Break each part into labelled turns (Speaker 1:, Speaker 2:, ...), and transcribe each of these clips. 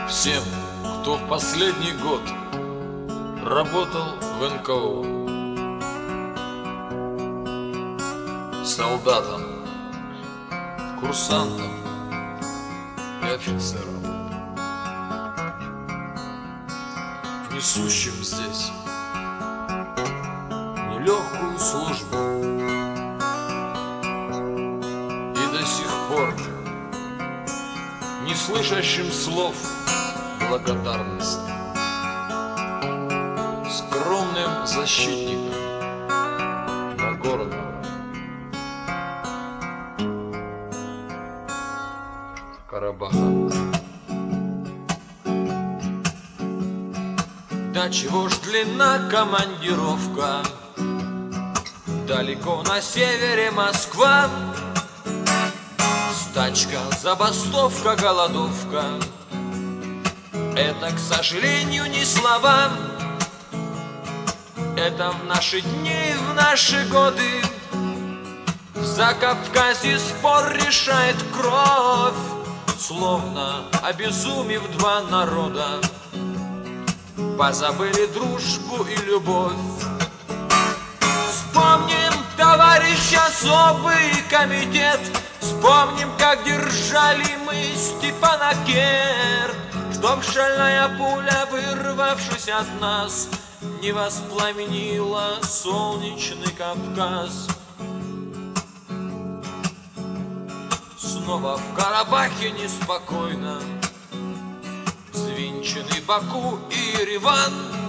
Speaker 1: Всем, кто в последний год работал в НКО, солдатам, курсантам и офицерам, несущим здесь нелегкую службу и до сих пор не слышащим слов благодарности, скромным защитникам Нагорного Карабаха. Да чего ж длинна командировка, далеко на севере Москва, стачка, забастовка, голодовка. Это, к сожалению, не слова. Это в наши дни, в наши годы. В Закавказье спор решает кровь, словно обезумев два народа позабыли дружбу и любовь. Вспомним, товарищ, особый комитет. Вспомним, как держали мы Степанакерт, чтоб шальная пуля, вырвавшись от нас, не воспламенила солнечный Кавказ. Снова в Карабахе неспокойно, взвинчены Баку и Ереван,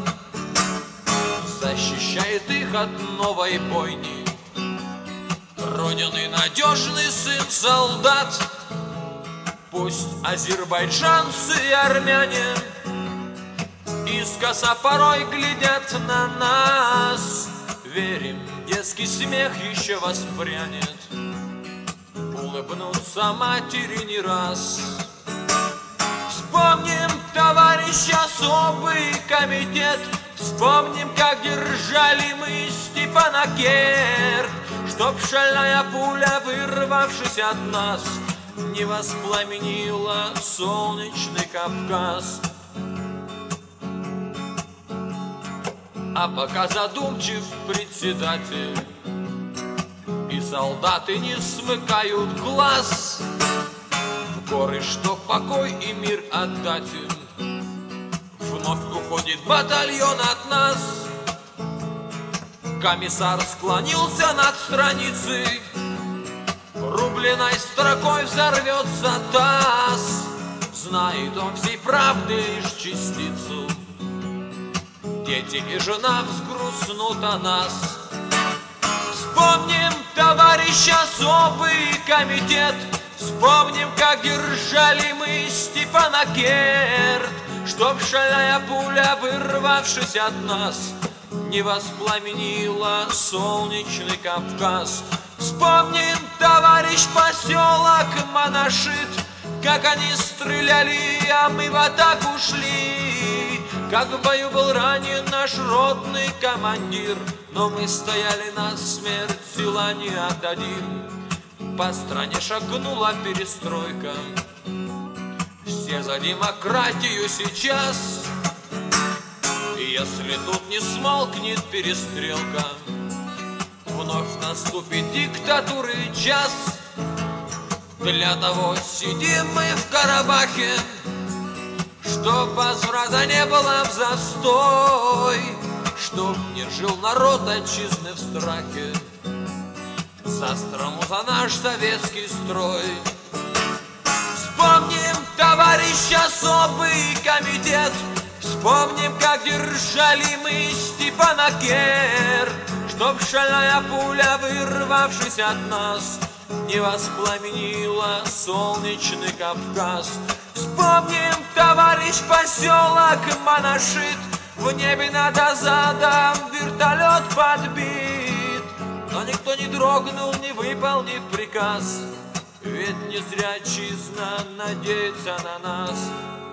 Speaker 1: защищает их от новой бойни Родины надежный сын солдат. Пусть азербайджанцы и армяне искоса порой глядят на нас, верим, детский смех еще воспрянет, улыбнутся матери не раз. Вспомним, товарищ, особый комитет. Вспомним, как держали мы Степанакерт, чтоб шальная пуля, вырвавшись от нас, не воспламенила солнечный Кавказ. А пока задумчив председатель и солдаты не смыкают глаз, в горы, что покой и мир отдать им, вновь уходит батальон от нас. Комиссар склонился над страницей, рубленой строкой взорвется таз. Знает он всей правды лишь частицу, дети и жена взгрустнут о нас. Вспомним, товарищ, особый комитет. Вспомним, как держали мы Степанакерт, чтоб шальная пуля, вырвавшись от нас, не воспламенила солнечный Кавказ. Вспомним, товарищ, поселок Монашит, как они стреляли, а мы в атаку шли. Как в бою был ранен наш родный командир, но мы стояли насмерть, сила не отдадим. По стране шагнула перестройка, все за демократию сейчас. И если тут не смолкнет перестрелка, вновь наступит диктатуры час. Для того сидим мы в Карабахе, чтоб возврата не было в застой, чтоб не жил народ отчизны в страхе за страну, за наш советский строй. Вспомним, товарищ, особый комитет. Вспомним, как держали мы Степанакерт, чтоб шальная пуля, вырвавшись от нас, не воспламенила солнечный Кавказ. Вспомним, товарищ, поселок Монашит, в небе над Азадом вертолет подбит, но никто не дрогнул, не выполнив приказ, ведь не зря отчизна надеется на нас.